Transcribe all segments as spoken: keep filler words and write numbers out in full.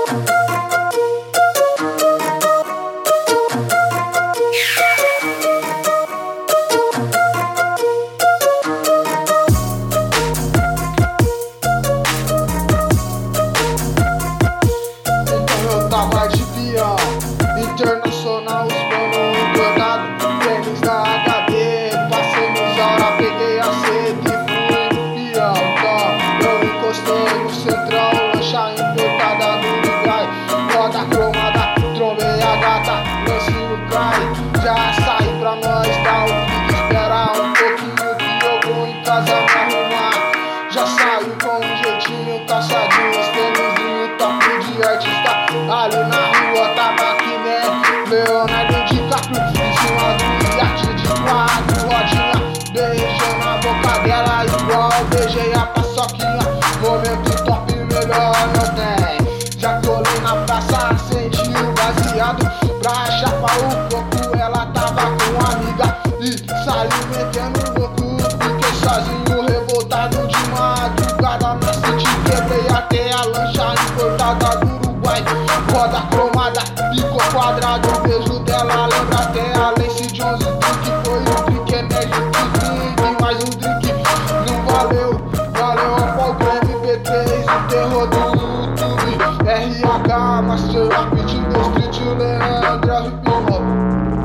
Tava de peão, internacional, os mano doidado, tênis da H D, passei nos aura, peguei a sede e fui no peão. Então eu encostei no centrão, lancha importada do Uruguai, roda cromada, trombei a gata, lance no cai, já saí pra nós dar um pique, esperar um pouquinho que eu vou em casa me arrumar. Já saí com um jeitinho, calçadinhos, tênisinho, top de artista. Ali na rua tava que nem Leonardo DiCaprio, em cima do iate de quatro rodinha, beijando a boca dela igual beijei a paçoquinha. Momento top, melhor não tem. Já colei na praça, senti o baseado pra chapar o coco. Ela tava com uma amiga e saiu metendo louco. Fiquei sozinho, revoltado de madrugada na city, quebrei até a lancha importada do Uruguai. Roda cromada, pico quadrado, o beijo dela lembra até a Lace Jones. Que foi um drink enérgico, drink, mais um drink. Não valeu, valeu a pau do M P três, o terror do YouTube. R H, Master Rapid, do Street, o Leandro, é o hip hop.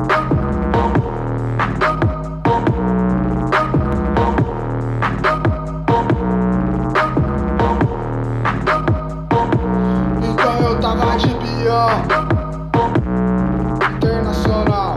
Eu tava de peão, internacional.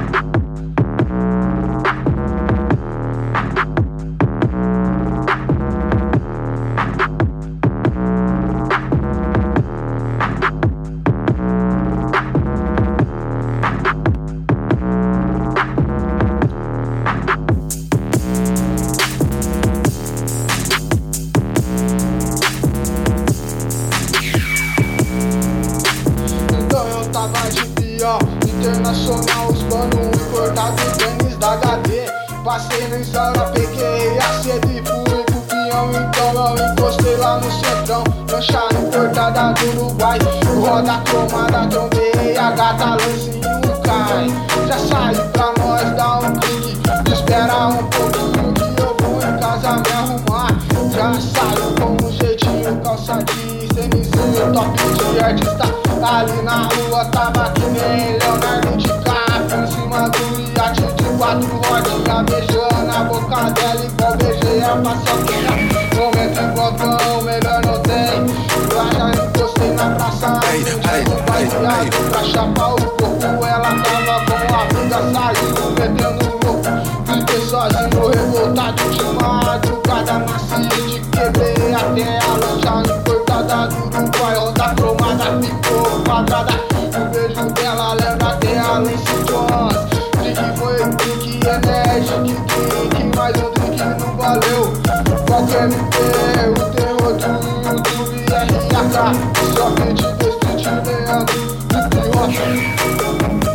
Tava de peão, internacional, os pano importado, tênis da H D. Passei na Isaura, peguei a sede e fui pro peão. Então eu encostei lá no centrão, lancha importada do Uruguai. Roda cromada, trombei a gata, lancinho cai. Já saí pra nós dar um clique, espera um pouquinho que eu vou em casa me arrumar. Já saio com um jeitinho, calçadinho, tênisinho, top de artista. Ali na rua tava que nem Leonardo DiCaprio, em cima do iate de quatro rodinha, beijando a boca dela igual beijei a paçoquinha. Momento igualtão, melhor não tem. Lá já encostei na praça, no baseado pra chapar o corpo. Ela tava com a amiga, saiu metendo louco. Fiquei sozinho, revoltado de madrugada na city, quebrei até a lancha importada do Uruguai. Roda cromada, ficou quadrada, o beijo dela lembra até a Lace Jones. Drink foi drink enérgico, drink, mais um drink não valeu. Qualquer M P, o terror do YouTube, R H, só beat do Street, Leandro, hip hop.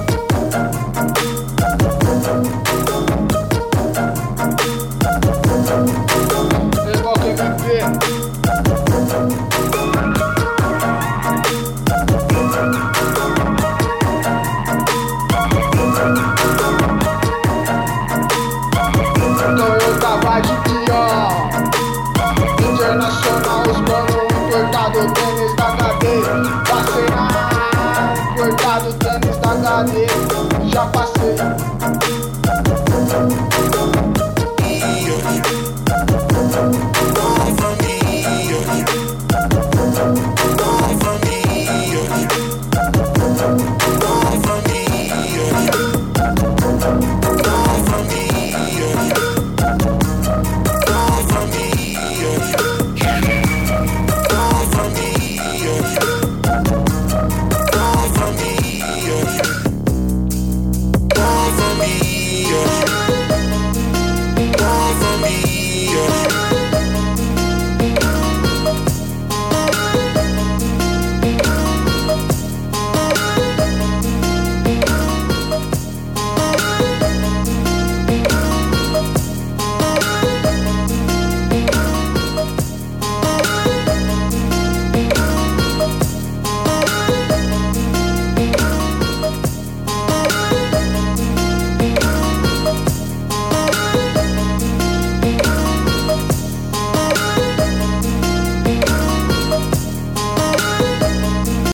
Então eu tava de peão, internacional, os mano importado, tênis da H D. Passei na importado, tênis da H D.